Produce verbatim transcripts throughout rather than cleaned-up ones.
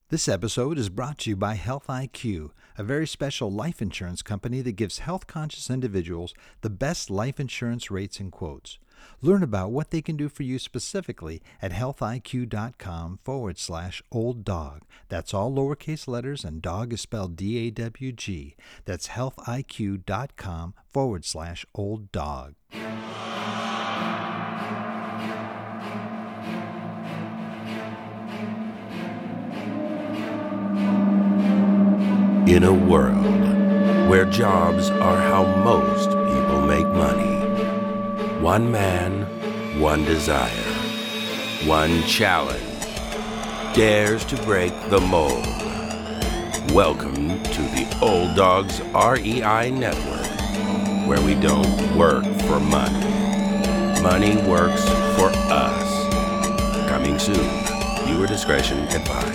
This episode is brought to you by Health I Q, a very special life insurance company that gives health-conscious individuals the best life insurance rates and quotes. Learn about what they can do for you specifically at healthiq.com forward slash old dog. That's all lowercase letters and dog is spelled D A W G. That's healthiq.com forward slash old dog. In a world where jobs are how most people make money, one man, one desire, one challenge dares to break the mold. Welcome to the Old Dogs R E I Network, where we don't work for money. Money works for us. Coming soon. Viewer discretion advised.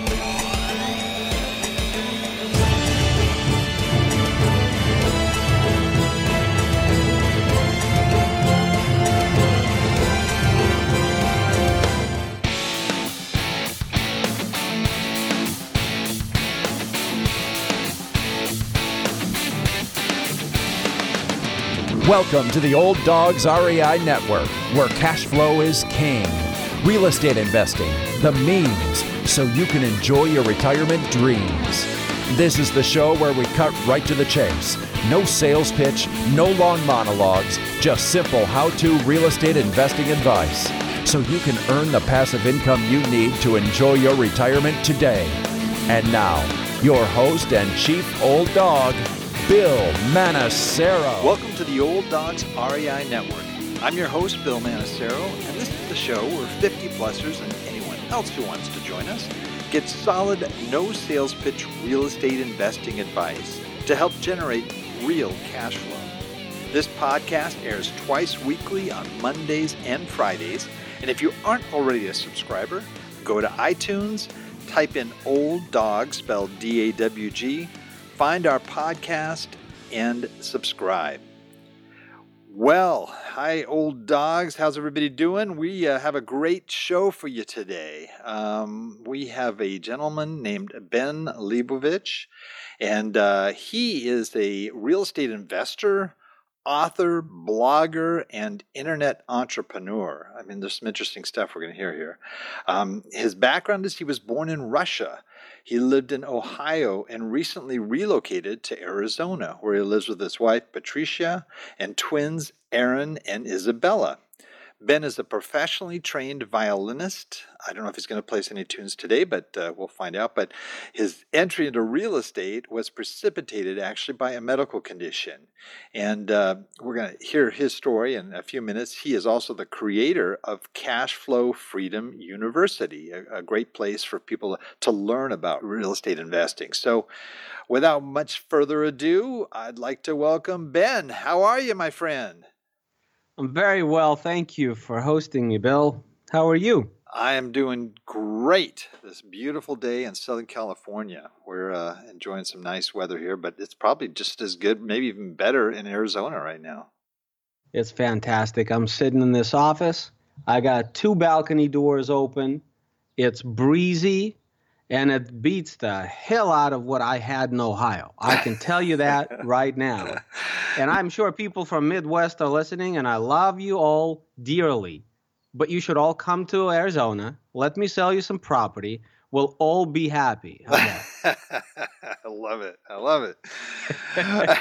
Welcome to the Old Dogs R E I Network, where cash flow is king. Real estate investing, the means, so you can enjoy your retirement dreams. This is the show where we cut right to the chase. No sales pitch, no long monologues, just simple how-to real estate investing advice, so you can earn the passive income you need to enjoy your retirement today. And now, your host and chief old dog, Bill Manassero. Welcome to the Old Dogs R E I Network. I'm your host, Bill Manassero, and this is the show where fifty-plussers and anyone else who wants to join us get solid, no sales pitch real estate investing advice to help generate real cash flow. This podcast airs twice weekly on Mondays and Fridays, and if you aren't already a subscriber, go to iTunes, type in Old Dog, spelled D A W G, find our podcast, and subscribe. Well, hi, old dogs. How's everybody doing? We uh, have a great show for you today. Um, we have a gentleman named Ben Leibovich, and uh, he is a real estate investor, author, blogger, and internet entrepreneur. I mean, there's some interesting stuff we're going to hear here. Um, his background is he was born in Russia. He lived in Ohio and recently relocated to Arizona, where he lives with his wife, Patricia, and twins, Aaron and Isabella. Ben is a professionally trained violinist. I don't know if he's going to play us any tunes today, but uh, we'll find out. But his entry into real estate was precipitated actually by a medical condition. And uh, we're going to hear his story in a few minutes. He is also the creator of Cash Flow Freedom University, a, a great place for people to learn about real estate investing. So without much further ado, I'd like to welcome Ben. How are you, my friend? I'm very well. Thank you for hosting me, Bill. How are you? I am doing great. This beautiful day in Southern California. We're uh, enjoying some nice weather here, but it's probably just as good, maybe even better in Arizona right now. It's fantastic. I'm sitting in this office. I got two balcony doors open. It's breezy, and it beats the hell out of what I had in Ohio. I can tell you that right now. And I'm sure people from Midwest are listening, and I love you all dearly. But you should all come to Arizona. Let me sell you some property. We'll all be happy. I love it. I love it.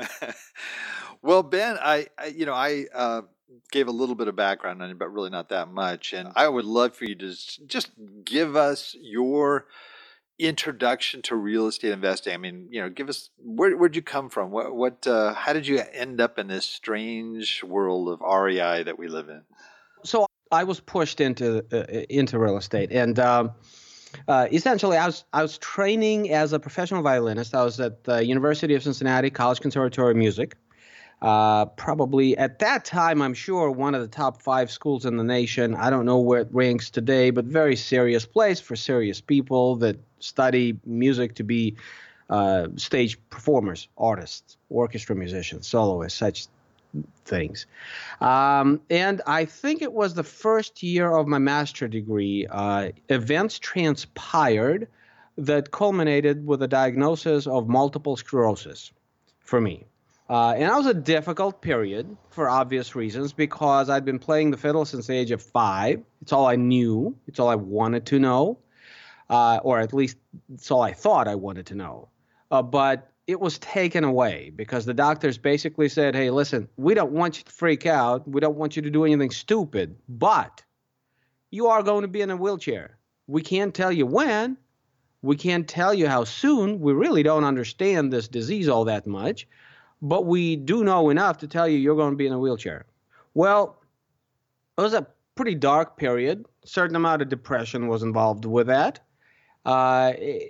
Well, Ben, I, I you know, I uh, gave a little bit of background on you, but really not that much. And I would love for you to just give us your introduction to real estate investing. I mean, you know, give us, where where'd you come from? What what uh, how did you end up in this strange world of R E I that we live in? So I was pushed into uh, into real estate, and um, uh, essentially, I was I was training as a professional violinist. I was at the University of Cincinnati College Conservatory of Music. Uh, probably at that time, I'm sure one of the top five schools in the nation. I don't know where it ranks today, but very serious place for serious people that study music to be uh, stage performers, artists, orchestra musicians, soloists, such things. Um, and I think it was the first year of my master's degree. Uh, events transpired that culminated with a diagnosis of multiple sclerosis for me. Uh, and that was a difficult period for obvious reasons because I'd been playing the fiddle since the age of five. It's all I knew. It's all I wanted to know, uh, or at least it's all I thought I wanted to know. Uh, but it was taken away because the doctors basically said, hey, listen, we don't want you to freak out. We don't want you to do anything stupid, but you are going to be in a wheelchair. We can't tell you when. We can't tell you how soon. We really don't understand this disease all that much. But we do know enough to tell you you're going to be in a wheelchair. Well, it was a pretty dark period. A certain amount of depression was involved with that. Uh,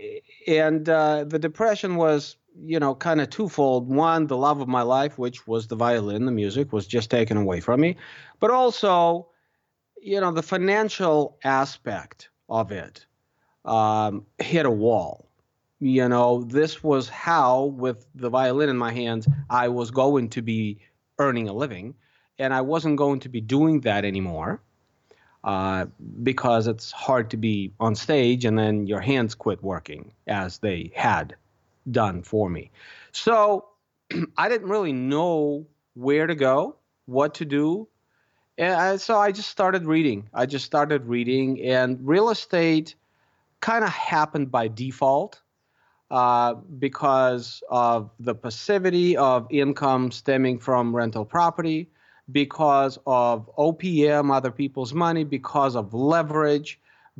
and uh, the depression was, you know, kind of twofold. One, the love of my life, which was the violin, the music, was just taken away from me. But also, you know, the financial aspect of it um, hit a wall. You know, this was how, with the violin in my hands, I was going to be earning a living, and I wasn't going to be doing that anymore uh, because it's hard to be on stage and then your hands quit working as they had done for me. So I didn't really know where to go, what to do, and I, so I just started reading. I just started reading, and real estate kind of happened by default. Uh, because of the passivity of income stemming from rental property, because of O P M, other people's money, because of leverage,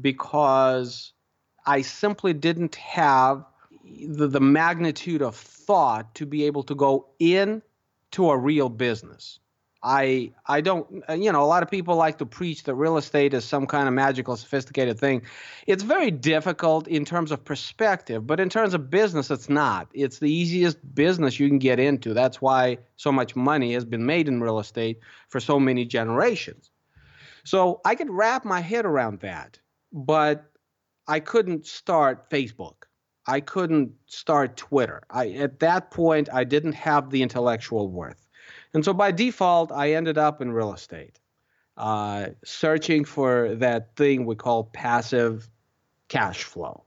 because I simply didn't have the, the magnitude of thought to be able to go into a real business. I I don't, you know, a lot of people like to preach that real estate is some kind of magical, sophisticated thing. It's very difficult in terms of perspective, but in terms of business, it's not. It's the easiest business you can get into. That's why so much money has been made in real estate for so many generations. So I could wrap my head around that, but I couldn't start Facebook. I couldn't start Twitter. I, at that point, I didn't have the intellectual worth. And so by default, I ended up in real estate, uh, searching for that thing we call passive cash flow.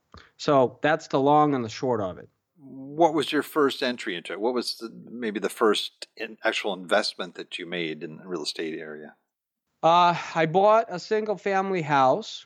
So that's the long and the short of it. What was your first entry into it? What was the, maybe the first in actual investment that you made in the real estate area? Uh, I bought a single family house.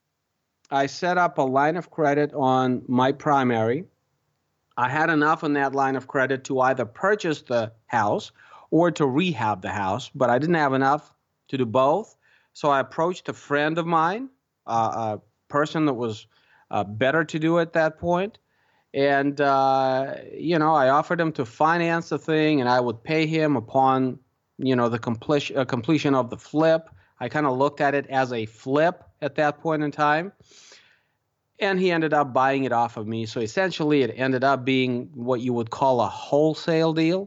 I set up a line of credit on my primary. I had enough on that line of credit to either purchase the house or to rehab the house, but I didn't have enough to do both. So I approached a friend of mine, uh, a person that was uh, better to do at that point. And, uh, you know, I offered him to finance the thing, and I would pay him upon, you know, the completion, uh, completion of the flip. I kind of looked at it as a flip at that point in time. And he ended up buying it off of me. So essentially, it ended up being what you would call a wholesale deal.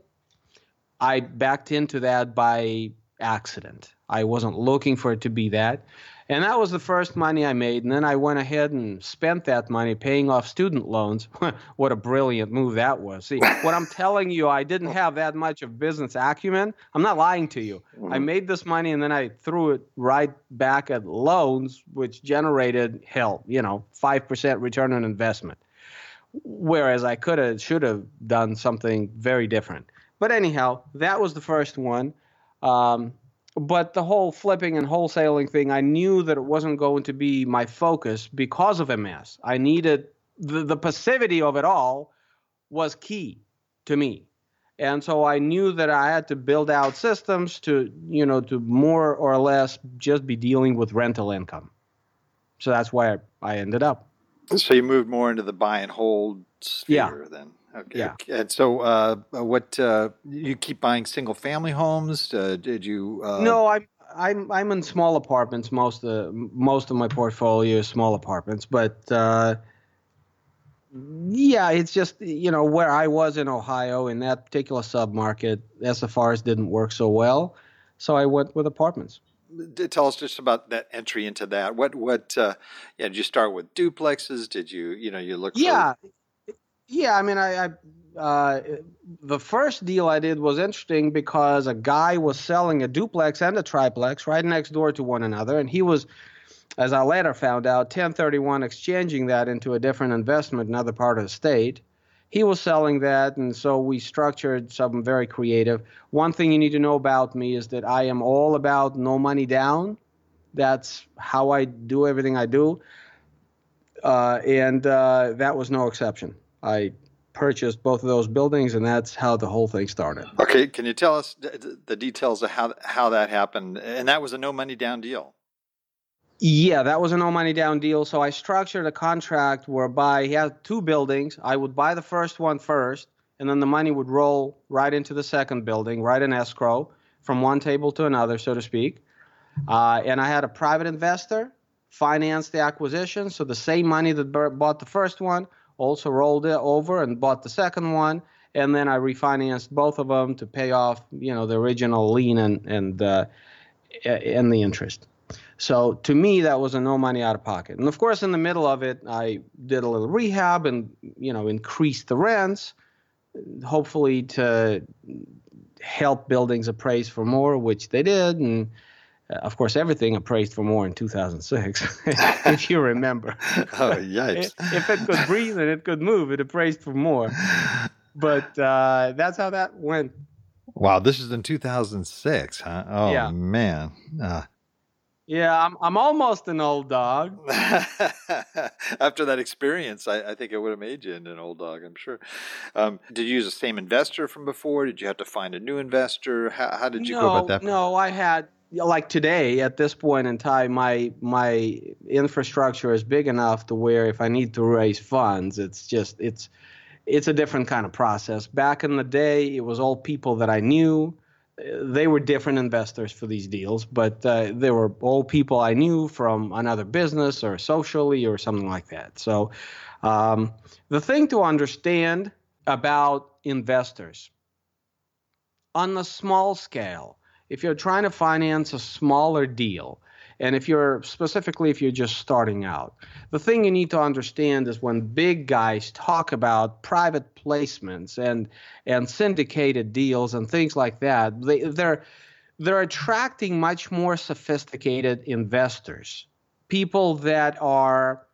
I backed into that by accident. I wasn't looking for it to be that. And that was the first money I made. And then I went ahead and spent that money paying off student loans. What a brilliant move that was. See, what I'm telling you, I didn't have that much of business acumen. I'm not lying to you. I made this money and then I threw it right back at loans, which generated, hell, you know, five percent return on investment. Whereas I could have, should have done something very different. But anyhow, that was the first one. Um, But the whole flipping and wholesaling thing, I knew that it wasn't going to be my focus because of M S. I needed the, the passivity of it all was key to me. And so I knew that I had to build out systems to, you know, to more or less just be dealing with rental income. So that's why I, I ended up. So you moved more into the buy and hold sphere Yeah. then. Okay. Yeah. And so uh, what, uh, you keep buying single family homes? Uh, did you? Uh... No, I'm, I'm, I'm in small apartments. Most of, most of my portfolio is small apartments, but, uh, yeah, it's just, you know, where I was in Ohio in that particular submarket, S F Rs didn't work so well. So I went with apartments. Tell us just about that entry into that. What, what, uh, yeah, did you start with duplexes? Did you, you know, you look for... Yeah. Yeah, I mean, I, I uh, the first deal I did was interesting because a guy was selling a duplex and a triplex right next door to one another, and he was as I later found out, ten thirty-one exchanging that into a different investment in another part of the state. He was selling that, and so we structured something very creative. One thing you need to know about me is that I am all about no money down. That's how I do everything I do. Uh, and uh, that was no exception. I purchased both of those buildings, and that's how the whole thing started. Okay, can you tell us the, the details of how how that happened? And that was a no money down deal. Yeah, that was a no money down deal. So I structured a contract whereby he had two buildings. I would buy the first one first, and then the money would roll right into the second building, right in escrow, from one table to another, so to speak. Uh, and I had a private investor finance the acquisition. So the same money that bought the first one also rolled it over and bought the second one. And then I refinanced both of them to pay off, you know, the original lien and and uh, and the interest. So to me, that was a no money out of pocket. And of course, in the middle of it, I did a little rehab and, you know, increased the rents, hopefully to help buildings appraise for more, which they did. And uh, of course, everything appraised for more in two thousand six, if you remember. Oh, yikes. If it could breathe and it could move, it appraised for more. But uh, that's how that went. Wow, this is in two thousand six, huh? Oh, yeah. man. Uh, Yeah, I'm I'm almost an old dog. After that experience, I, I think it would have made you into an old dog, I'm sure. Um, did you use the same investor from before? Did you have to find a new investor? How, how did you no, go about that? No, I had, like today, at this point in time, my my infrastructure is big enough to where if I need to raise funds, it's just, it's it's a different kind of process. Back in the day, it was all people that I knew. They were different investors for these deals, but uh, they were all people I knew from another business or socially or something like that. So um, the thing to understand about investors on the small scale, if you're trying to finance a smaller deal, and if you're specifically if you're just starting out, the thing you need to understand is when big guys talk about private placements and and syndicated deals and things like that, they, they're they're attracting much more sophisticated investors, people that are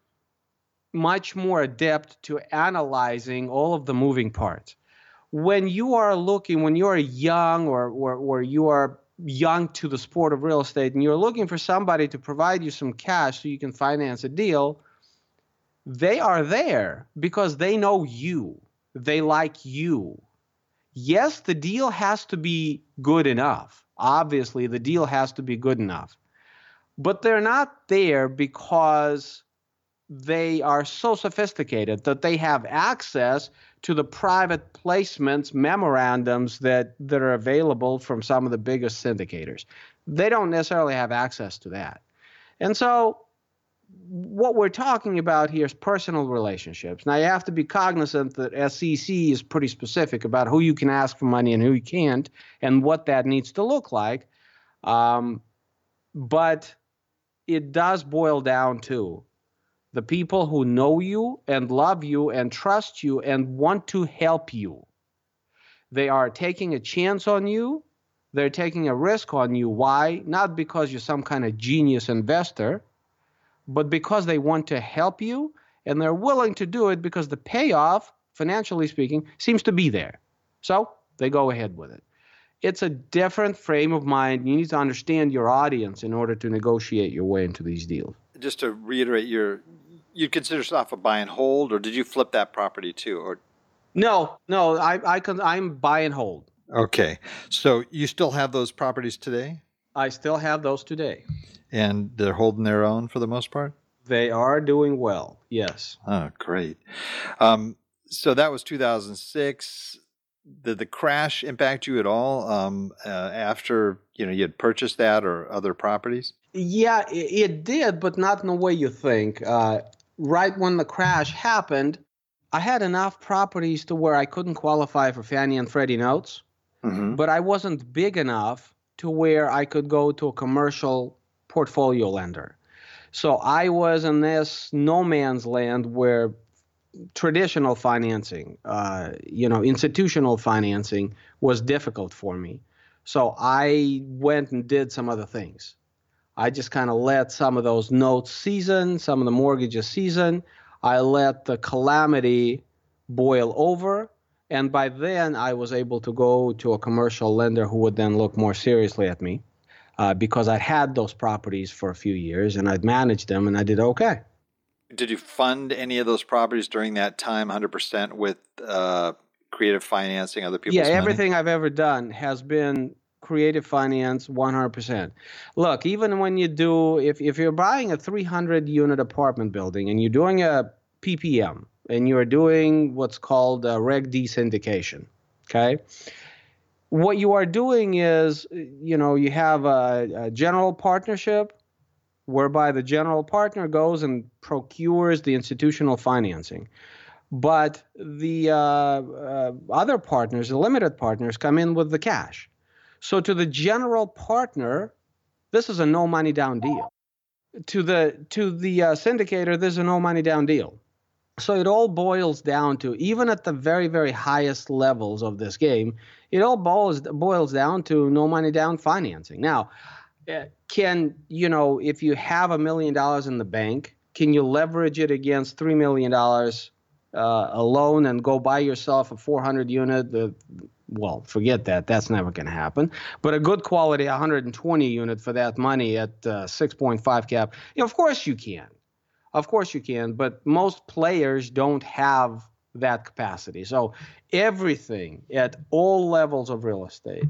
much more adept to analyzing all of the moving parts. When you are looking, when you are young or or, or you are young to the sport of real estate and you're looking for somebody to provide you some cash so you can finance a deal, they are there because they know you. They like you. Yes, the deal has to be good enough. Obviously, the deal has to be good enough. But they're not there because they are so sophisticated that they have access to the private placements, memorandums that, that are available from some of the biggest syndicators. They don't necessarily have access to that. And so what we're talking about here is personal relationships. Now, you have to be cognizant that S E C is pretty specific about who you can ask for money and who you can't and what that needs to look like. Um, but it does boil down to the people who know you and love you and trust you and want to help you. They are taking a chance on you. They're taking a risk on you. Why? Not because you're some kind of genius investor, but because they want to help you, and they're willing to do it because the payoff, financially speaking, seems to be there. So they go ahead with it. It's a different frame of mind. You need to understand your audience in order to negotiate your way into these deals. Just to reiterate, your you'd consider yourself a buy and hold, or did you flip that property too? Or no, no, I, I can, I'm buy and hold. Okay, so you still have those properties today? I still have those today. And they're holding their own for the most part? They are doing well, yes. Oh, great. Um, so that was two thousand six. Did the crash impact you at all um, uh, after you know you had purchased that or other properties? Yeah, it, it did, but not in the way you think. Uh, right when the crash happened, I had enough properties to where I couldn't qualify for Fannie and Freddie notes, mm-hmm. but I wasn't big enough to where I could go to a commercial portfolio lender. So I was in this no man's land where traditional financing, uh, you know, institutional financing was difficult for me. So I went and did some other things. I just kind of let some of those notes season, some of the mortgages season. I let the calamity boil over. And by then, I was able to go to a commercial lender who would then look more seriously at me uh, because I'd had those properties for a few years and I'd managed them and I did okay. Did you fund any of those properties during that time one hundred percent with uh, creative financing, other people's yeah, money? Everything I've ever done has been creative finance one hundred percent. Look, even when you do, if, if you're buying a three hundred unit apartment building and you're doing a P P M and you're doing what's called a Reg D syndication, okay? What you are doing is, you know, you have a, a general partnership whereby the general partner goes and procures the institutional financing. But the uh, uh, other partners, the limited partners, come in with the cash. So to the general partner, this is a no money down deal. To the to the uh, syndicator, this is a no money down deal. So it all boils down to, even at the very, very highest levels of this game, it all boils boils down to no money down financing. Now, can, you know, if you have a million dollars in the bank, can you leverage it against three million dollars uh, a loan and go buy yourself a four hundred unit? The, well, forget that. That's never going to happen. But a good quality one hundred twenty unit for that money at uh, six point five cap, you know, of course you can. Of course you can. But most players don't have that capacity. So everything at all levels of real estate,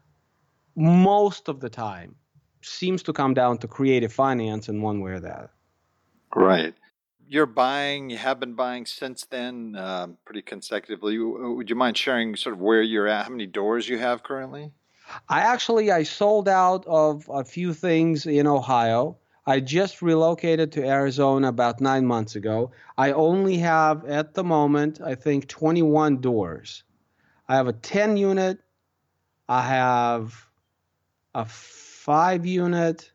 most of the time, seems to come down to creative finance in one way or the other. Right. You're buying, you have been buying since then, um, pretty consecutively. Would you mind sharing sort of where you're at, how many doors you have currently? I actually, I sold out of a few things in Ohio. I just relocated to Arizona about nine months ago. I only have, at the moment, I think twenty-one doors. I have a ten unit. I have a five unit.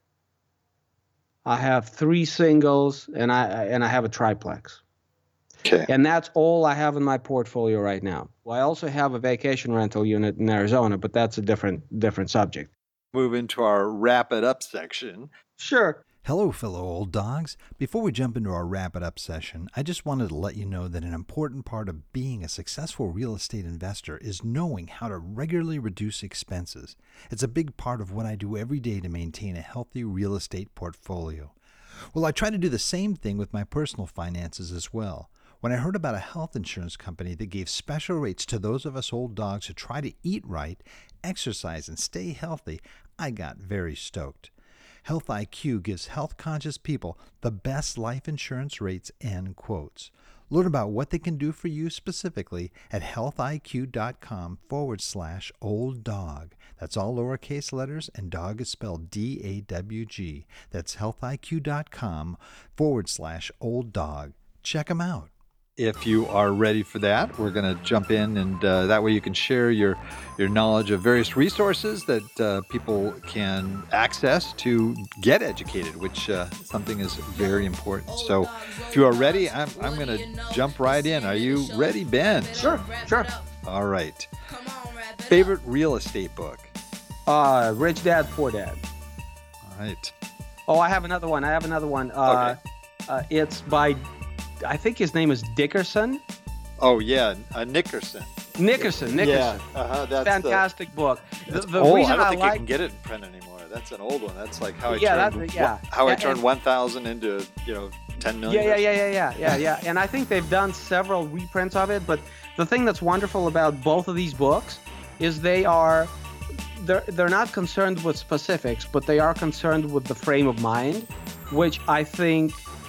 I have three singles, and I and I have a triplex. Okay. And that's all I have in my portfolio right now. Well, I also have a vacation rental unit in Arizona, but that's a different different subject. Move into our wrap it up section. Sure. Hello, fellow old dogs. Before we jump into our wrap it up session, I just wanted to let you know that an important part of being a successful real estate investor is knowing how to regularly reduce expenses. It's a big part of what I do every day to maintain a healthy real estate portfolio. Well, I try to do the same thing with my personal finances as well. When I heard about a health insurance company that gave special rates to those of us old dogs who try to eat right, exercise, and stay healthy, I got very stoked. Health I Q gives health-conscious people the best life insurance rates and quotes. Learn about what they can do for you specifically at healthiq.com forward slash old dog. That's all lowercase letters, and dog is spelled D A W G. That's healthiq.com forward slash old dog. Check them out. If you are ready for that, we're going to jump in, and uh, that way you can share your, your knowledge of various resources that uh, people can access to get educated, which uh, something is very important. So if you are ready, I'm, I'm going to jump right in. Are you ready, Ben? Sure, sure. All right. Favorite real estate book? Uh, Rich Dad, Poor Dad. All right. Oh, I have another one. I have another one. Uh, okay. uh, it's by... I think his name is Dickerson. Oh, yeah, uh, Nickerson. Nickerson, Nickerson. Yeah, uh-huh, that's fantastic the, book. The, the oh, reason I don't I think like, you can get it in print anymore. That's an old one. That's like how I yeah, turned that's, yeah. how I and, turned and, one thousand into, you know, ten million. Yeah, yeah, yeah, yeah, yeah, yeah, yeah. And I think they've done several reprints of it. But the thing that's wonderful about both of these books is they are they're they're not concerned with specifics, but they are concerned with the frame of mind, which I think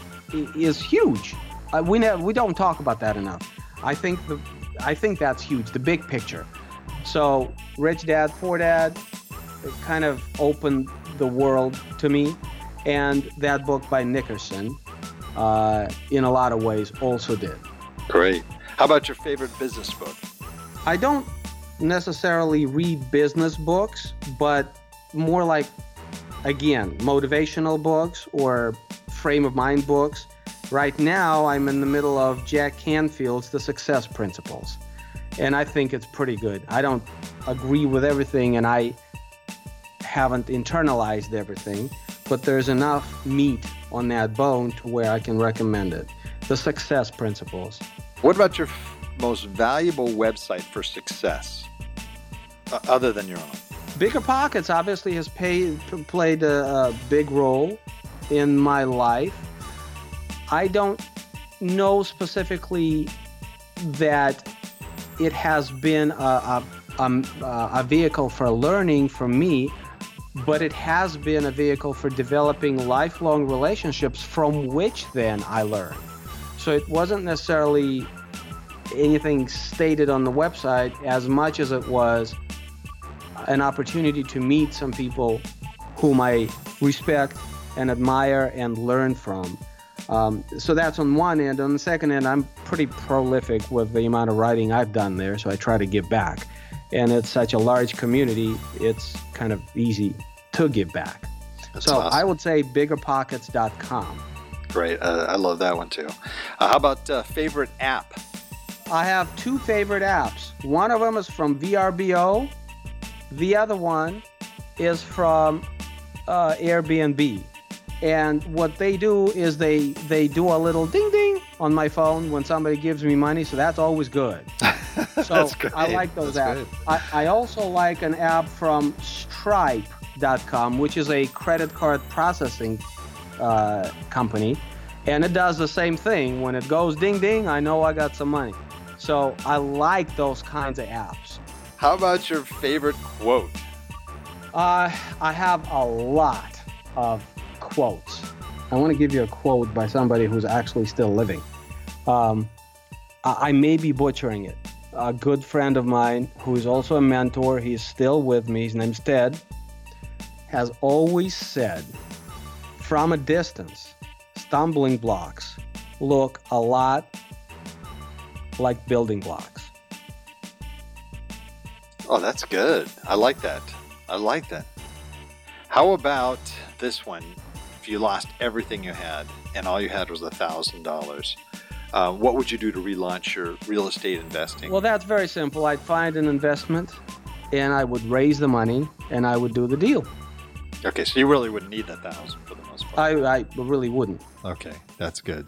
is huge. Uh, we ne- we don't talk about that enough. I think the I think that's huge, the big picture. So Rich Dad, Poor Dad, it kind of opened the world to me, and that book by Nickerson, uh, in a lot of ways, also did. Great. How about your favorite business book? I don't necessarily read business books, but more like, again, motivational books or frame of mind books. Right now, I'm in the middle of Jack Canfield's The Success Principles, and I think it's pretty good. I don't agree with everything, and I haven't internalized everything, but there's enough meat on that bone to where I can recommend it. The success principles. What about your f- most valuable website for success, uh, other than your own? BiggerPockets obviously has paid, played a, a big role in my life. I don't know specifically that it has been a, a, a, a vehicle for learning for me, but it has been a vehicle for developing lifelong relationships from which then I learn. So it wasn't necessarily anything stated on the website as much as it was an opportunity to meet some people whom I respect and admire and learn from. Um, so that's on one end. On the second end, I'm pretty prolific with the amount of writing I've done there, so I try to give back. And it's such a large community, it's kind of easy to give back. That's so awesome. I would say bigger pockets dot com. Great. Uh, I love that one too. Uh, how about uh, favorite app? I have two favorite apps. One of them is from V R B O. The other one is from uh, Airbnb. And what they do is they they do a little ding ding on my phone when somebody gives me money, so that's always good. So That's great. I like those That's apps. I, I also like an app from Stripe dot com, which is a credit card processing uh, company, and it does the same thing. When it goes ding ding, I know I got some money. So I like those kinds of apps. How about your favorite quote? Uh, I have a lot of quotes. I want to give you a quote by somebody who's actually still living. Um, I, I may be butchering it. A good friend of mine who is also a mentor, he's still with me, his name's Ted, has always said, from a distance, stumbling blocks look a lot like building blocks. Oh, that's good. I like that. I like that. How about this one? If you lost everything you had and all you had was a thousand dollars, uh, what would you do to relaunch your real estate investing? Well, that's very simple. I'd find an investment and I would raise the money and I would do the deal. Okay, so you really wouldn't need that thousand for the most part. I, I really wouldn't. Okay, that's good.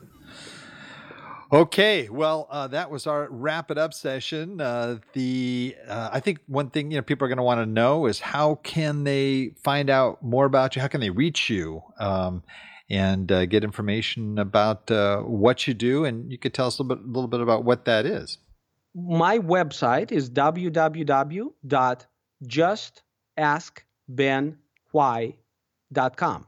Okay, well, uh, that was our wrap it up session. Uh, the uh, I think one thing you know people are going to want to know is how can they find out more about you? How can they reach you um, and uh, get information about uh, what you do? And you could tell us a little bit, a little bit about what that is. My website is w w w dot just ask ben why dot com.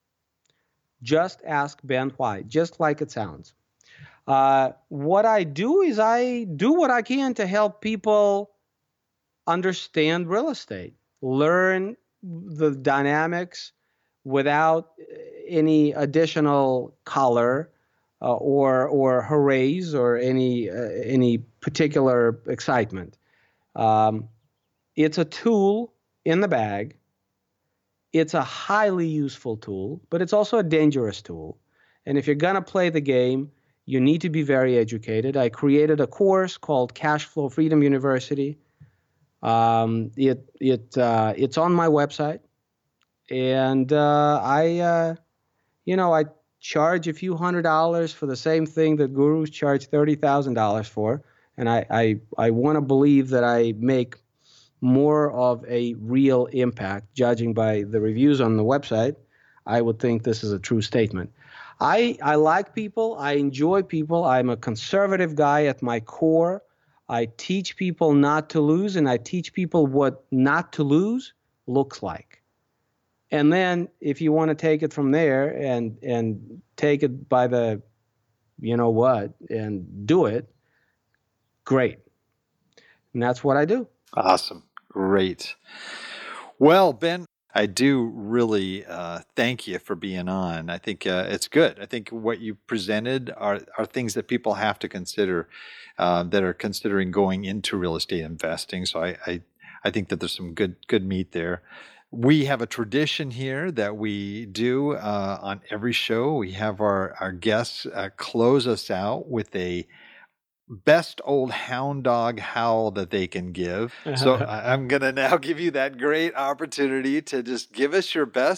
Just ask Ben Why, just like it sounds. Uh, what I do is I do what I can to help people understand real estate, learn the dynamics without any additional color uh, or or hoorays or any uh, any particular excitement. Um, it's a tool in the bag. It's a highly useful tool, but it's also a dangerous tool. And if you're gonna play the game, you need to be very educated. I created a course called Cash Flow Freedom University. Um, it it uh, it's on my website, and uh, I uh, you know I charge a few hundred dollars for the same thing that gurus charge thirty thousand dollars for, and I I, I want to believe that I make more of a real impact, judging by the reviews on the website. I would think this is a true statement. I, I like people. I enjoy people. I'm a conservative guy at my core. I teach people not to lose, and I teach people what not to lose looks like. And then if you want to take it from there and and take it by the, you know what, and do it, great. And that's what I do. Awesome. Great. Well, Ben, I do really uh, thank you for being on. I think uh, it's good. I think what you presented are, are things that people have to consider uh, that are considering going into real estate investing. So I, I, I think that there's some good good meat there. We have a tradition here that we do uh, on every show. We have our, our guests uh, close us out with a best old hound dog howl that they can give. So I'm going to now give you that great opportunity to just give us your best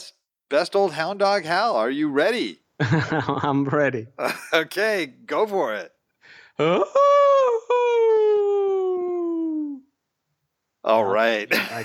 Best Old Hound Dog Hal, are you ready? I'm ready. Okay, go for it. All right.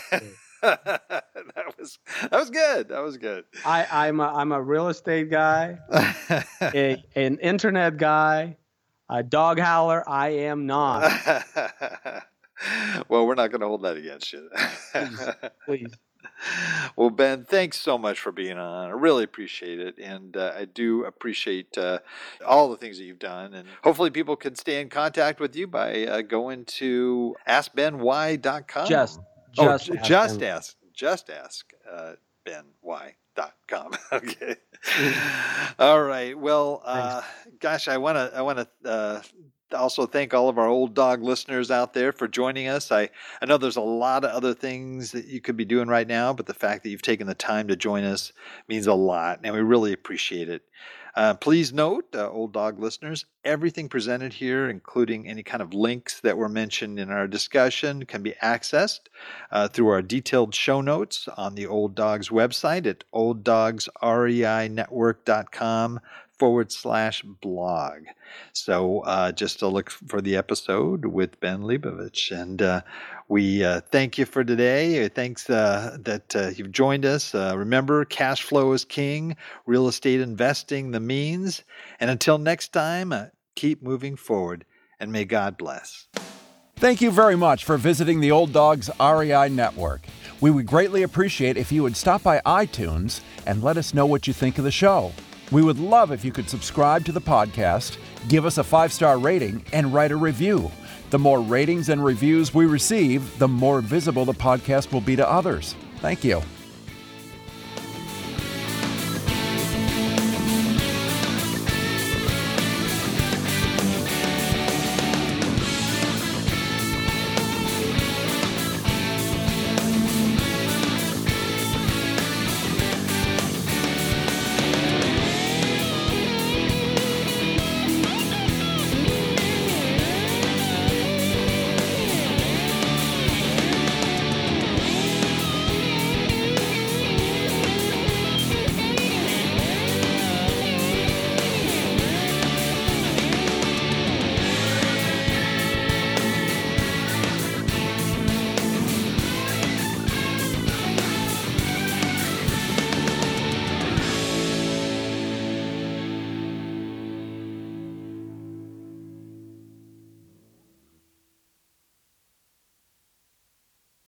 that was that was good. That was good. I, I'm a, I'm a real estate guy, a, an internet guy, a dog howler. I am not. Well, we're not going to hold that against you. Please, please. Well, Ben, thanks so much for being on. I really appreciate it. And uh, I do appreciate uh, all the things that you've done. And hopefully people can stay in contact with you by uh, going to ask ben why dot com. Just, just, oh, ask just ben. ask, just ask uh, ben why dot com. Okay. All right. Well, uh, gosh, I want to, I want to, uh, also thank all of our old dog listeners out there for joining us. I, I know there's a lot of other things that you could be doing right now, but the fact that you've taken the time to join us means a lot, and we really appreciate it. Uh, please note, uh, old dog listeners, everything presented here, including any kind of links that were mentioned in our discussion, can be accessed uh, through our detailed show notes on the Old Dogs website at old dogs rei network dot com forward slash blog. So uh, just to look for the episode with Ben Leibovich. And uh, we uh, thank you for today. Thanks uh, that uh, you've joined us. Uh, remember, cash flow is king, real estate investing the means. And until next time, uh, keep moving forward, and may God bless. Thank you very much for visiting the Old Dogs R E I Network. We would greatly appreciate if you would stop by iTunes and let us know what you think of the show. We would love if you could subscribe to the podcast, give us a five-star rating, and write a review. The more ratings and reviews we receive, the more visible the podcast will be to others. Thank you.